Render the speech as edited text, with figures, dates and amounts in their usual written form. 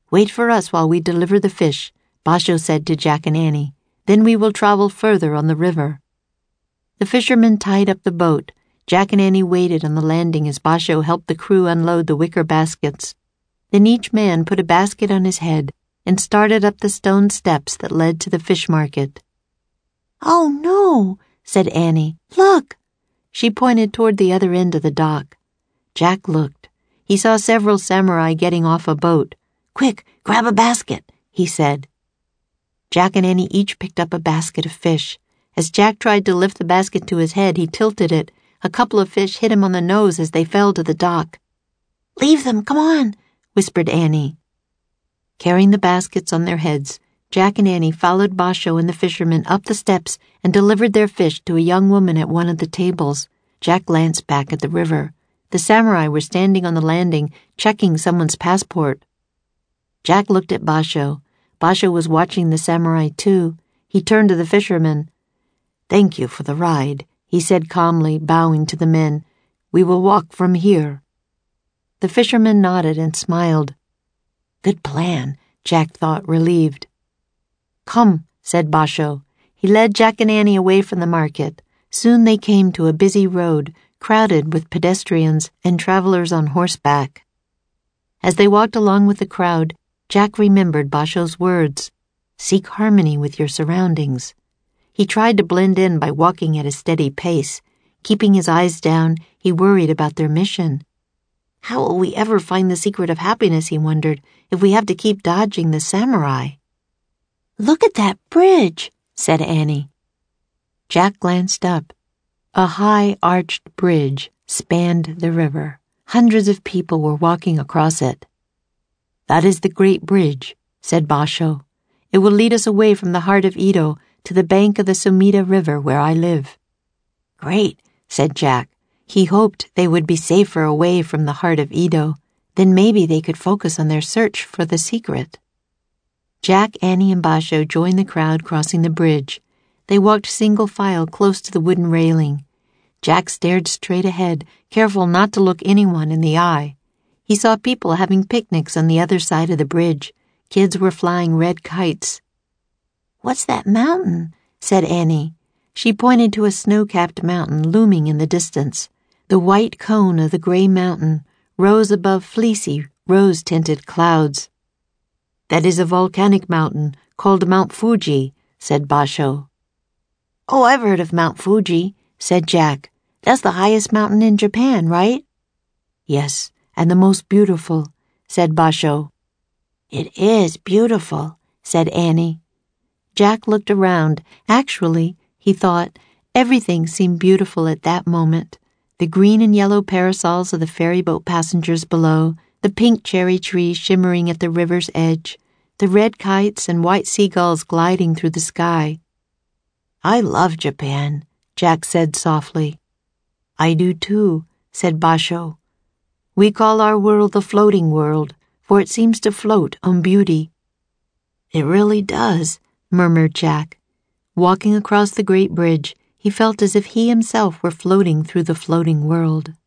"Wait for us while we deliver the fish," Basho said to Jack and Annie. "Then we will travel further on the river." The fishermen tied up the boat. Jack and Annie waited on the landing as Basho helped the crew unload the wicker baskets. Then each man put a basket on his head and started up the stone steps that led to the fish market. "Oh, no," said Annie. "Look." She pointed toward the other end of the dock. Jack looked. He saw several samurai getting off a boat. "Quick, grab a basket," he said. Jack and Annie each picked up a basket of fish. As Jack tried to lift the basket to his head, he tilted it. A couple of fish hit him on the nose as they fell to the dock. "Leave them, come on," whispered Annie. Carrying the baskets on their heads, Jack and Annie followed Basho and the fishermen up the steps and delivered their fish to a young woman at one of the tables. Jack glanced back at the river. The samurai were standing on the landing, checking someone's passport. Jack looked at Basho. Basho was watching the samurai too. He turned to the fishermen. "Thank you for the ride," he said calmly, bowing to the men. "We will walk from here." The fisherman nodded and smiled. Good plan, Jack thought, relieved. "Come," said Basho. He led Jack and Annie away from the market. Soon they came to a busy road, crowded with pedestrians and travelers on horseback. As they walked along with the crowd, Jack remembered Basho's words. Seek harmony with your surroundings. He tried to blend in by walking at a steady pace. Keeping his eyes down, he worried about their mission. How will we ever find the secret of happiness, he wondered, if we have to keep dodging the samurai? "Look at that bridge," said Annie. Jack glanced up. A high arched bridge spanned the river. Hundreds of people were walking across it. "That is the Great Bridge," said Basho. "It will lead us away from the heart of Edo to the bank of the Sumida River where I live." "Great," said Jack. He hoped they would be safer away from the heart of Edo. Then maybe they could focus on their search for the secret. Jack, Annie, and Basho joined the crowd crossing the bridge. They walked single file close to the wooden railing. Jack stared straight ahead, careful not to look anyone in the eye. He saw people having picnics on the other side of the bridge. Kids were flying red kites. "What's that mountain?" said Annie. She pointed to a snow-capped mountain looming in the distance. The white cone of the gray mountain rose above fleecy, rose-tinted clouds. "That is a volcanic mountain called Mount Fuji," said Basho. "Oh, I've heard of Mount Fuji," said Jack. "That's the highest mountain in Japan, right?" "Yes, and the most beautiful," said Basho. "It is beautiful," said Annie. Jack looked around. Actually, he thought, everything seemed beautiful at that moment. The green and yellow parasols of the ferryboat passengers below, the pink cherry trees shimmering at the river's edge, the red kites and white seagulls gliding through the sky. "I love Japan," Jack said softly. "I do too," said Basho. "We call our world the floating world, for it seems to float on beauty." "It really does," murmured Jack. Walking across the great bridge, he felt as if he himself were floating through the floating world.